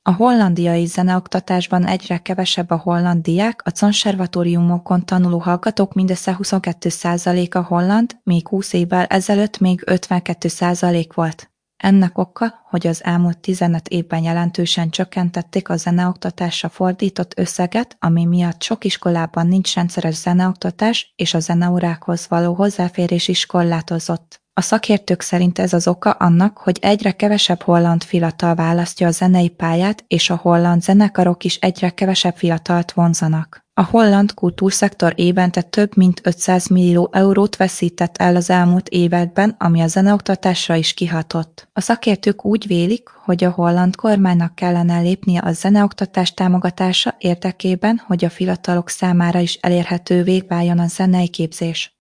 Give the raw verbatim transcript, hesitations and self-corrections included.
A hollandiai zeneoktatásban egyre kevesebb a holland diák, a konzervatóriumokon tanuló hallgatók mindössze huszonkettő százaléka holland, míg húsz évvel ezelőtt még ötvenkettő százalék volt. Ennek oka, hogy az elmúlt tizenöt évben jelentősen csökkentették a zeneoktatásra fordított összeget, ami miatt sok iskolában nincs rendszeres zeneoktatás, és a zeneórákhoz való hozzáférés is korlátozott. A szakértők szerint ez az oka annak, hogy egyre kevesebb holland fiatal választja a zenei pályát, és a holland zenekarok is egyre kevesebb fiatalt vonzanak. A holland kultúrszektor évente több mint ötszáz millió eurót veszített el az elmúlt években, ami a zeneoktatásra is kihatott. A szakértők úgy vélik, hogy a holland kormánynak kellene lépnie a zeneoktatás támogatása érdekében, hogy a fiatalok számára is elérhetővé váljon a zenei képzés.